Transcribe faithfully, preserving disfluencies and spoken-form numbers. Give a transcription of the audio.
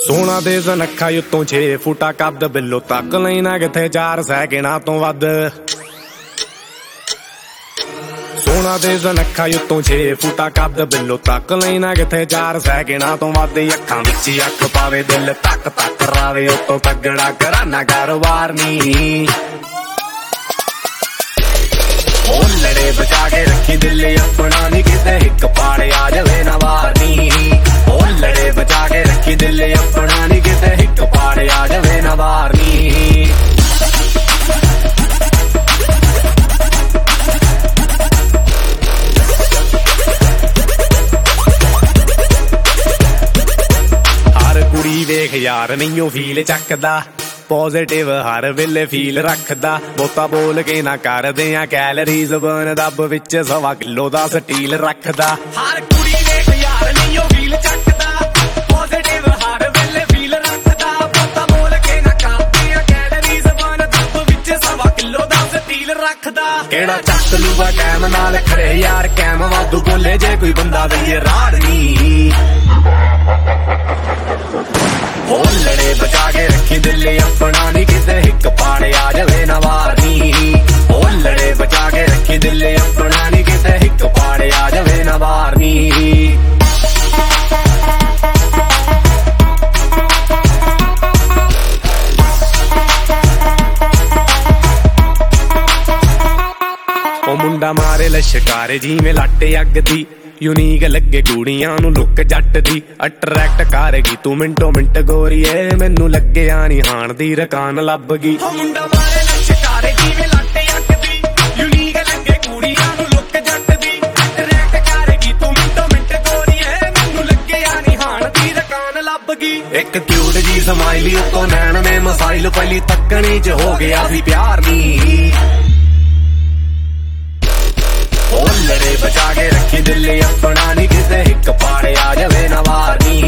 ਸੋਨਾ ਦੇ ਜ਼ਨੱਖਾ ਉੱਤੋਂ ਛੇ ਫੁੱਟਾ ਕੱਦ ਬਿੱਲੋ ਤੱਕ ਲੈਣਾ ਕਿੱਥੇ ਚਾਰ ਸੈਕਿੰਡਾਂ ਤੋਂ ਵੱਧ। ਸੋਨਾ ਦੇ ਜ਼ਨੱਖਾ ਉੱਤੋਂ ਛੇ ਫੁੱਟਾ ਕੱਦ ਬਿੱਲੋ ਤੱਕ ਲੈਣਾ ਕਿੱਥੇ ਚਾਰ ਸੈਕਿੰਡਾਂ ਤੋਂ ਵੱਧ। ਅੱਖਾਂ ਵਿੱਚ ਅੱਖ ਪਾਵੇ ਦਿਲ ਤੱਕ ਤੱਕ ਰਾਵੇ ਉੱਤੋਂ ਤਗੜਾ ਕਰਾਨਾ ਕਾਰੋਬਾਰ ਨੀ। ਉਹ ਲੜੇ ਬਚਾ ਕੇ ਰੱਖੀ ਦਿਲ ਆਪਣਾ ਨੀ ਕਿਤੇ ਇੱਕ ਪਾੜੇ ਆ ਜਾਵੇ ਨਾ ਵਾਰ ਨੀ। ਉਹ ਲੜੇ ਬਚਾ ਕੇ ਰੱਖੀ ਦਿਲ ਆਪਣਾ ਨੀ ਕਿਤੇ ਇੱਕ ਪਾੜੇ ਆ ਜਾਵੇ ਨਾ ਵਾਰ ਨੀ। ਹਰ ਕੁੜੀ ਵੇਖ ਯਾਰ ਨਹੀਂ ਉਹ ਫੀਲ ਚੱਕਦਾ, ਪੋਜ਼ਿਟਿਵ ਹਰ ਵੇਲੇ ਫੀਲ ਰੱਖਦਾ। ਬਹੁਤਾ ਬੋਲ ਕੇ ਨਾ ਕਰਦੇ ਆ ਕੈਲਰੀਜ਼ ਬਰਨ ਦੱਬ ਵਿੱਚ ਸਵਾ ਕਿਲੋ ਦਾ ਸਟੀਲ ਰੱਖਦਾ। ਹਰ ਕੁੜੀ ਵੇਖ ਯਾਰ ਨਹੀਂ ਉਹ ਫੀਲ ਚੱਕਦਾ, ਪੋਜ਼ਿਟਿਵ ਹਰ ਵੇਲੇ ਫੀਲ ਰੱਖਦਾ। ਬਹੁਤਾ ਬੋਲ ਕੇ ਨਾ ਕਰਦੇ ਆ ਕੈਲਰੀਜ਼ ਬਰਨ ਦੱਬ ਵਿੱਚ ਸਵਾ ਕਿਲੋ ਦਾ ਸਟੀਲ ਰੱਖਦਾ। ਕਿਹੜਾ ਚੱਕ ਲੂਗਾ ਕੈਮ ਨਾਲ ਖੜੇ ਯਾਰ ਕੈਮ ਵਾਧੂ ਬੋਲੇ ਜੇ ਕੋਈ ਬੰਦਾ ਵੀ ਰਾੜ ਨੀ। ਉਹ ਲੜੇ ਬਚਾ ਕੇ ਰੱਖੀ ਦਿਲ ਆਪਣਾ ਨੀ ਕਿਤੇ ਇੱਕ ਪਾੜੇ ਆ ਜਾਵੇ ਨਾ ਵਾਰ ਨੀ। ਉਹ ਲੜੇ ਬਚਾ ਕੇ ਰੱਖੀ ਦਿਲ ਆਪਣਾ ਨੀ ਕਿਤੇ ਇੱਕ ਪਾੜੇ ਆ ਜਾਵੇ ਨਾ ਵਾਰ ਨੀ। ਉਹ ਮੁੰਡਾ ਮਾਰੇ ਲਸ਼ਕਾਰੇ ਜਿਵੇਂ ਲਾਟੇ ਅੱਗ ਦੀ, ਯੂਨੀਕ ਲੱਗੇ ਕੁੜੀਆਂ ਨੂੰ ਲੁੱਕ ਜੱਟ ਦੀ। ਅਟਰੈਕਟ ਕਰੇਗੀ ਤੂੰ ਮਿੰਟੋ ਮਿੰਟ ਗੋਰੀਏ, ਮੈਨੂੰ ਲੱਗਿਆ ਨੀ ਹਾਣ ਦੀ ਰਕਾਨ ਲੱਭ ਗਈ। ਉਹ ਮੁੰਡਾ ਮਾਰੇ ਲਸ਼ਕਾਰੇ ਜਿਵੇਂ ਲਾਟੇ ਅੱਗ ਦੀ, ਯੂਨੀਕ ਲੱਗੇ ਕੁੜੀਆਂ ਨੂੰ ਲੁੱਕ ਜੱਟ ਦੀ। ਅਟਰੈਕਟ ਕਰੇਗੀ ਤੂੰ ਮਿੰਟੋ ਮਿੰਟ ਗੋਰੀਏ, ਮੈਨੂੰ ਲੱਗਿਆ ਨੀ ਹਾਣ ਦੀ ਰਕਾਨ ਲੱਭ ਗਈ। ਇੱਕ ਕਿਊਟ ਜੀ ਸਮਾਈਲੀ ਉੱਤੋਂ ਨੈਣ ਨੇ ਮਸਾਈਲ, ਪਹਿਲੀ ਤੱਕਣੀ ਚ ਹੋ ਗਿਆ ਸੀ ਪਿਆਰ ਨੀ। ਉਹ ਲੜੇ ਬਚਾ ਕੇ ਰੱਖੀ ਦਿਲ ਆਪਣਾ ਨੀ ਕਿਤੇ ਇੱਕ ਪਾੜੇ ਆ ਜਾਵੇ ਨਾ ਵਾਰ ਨੀ।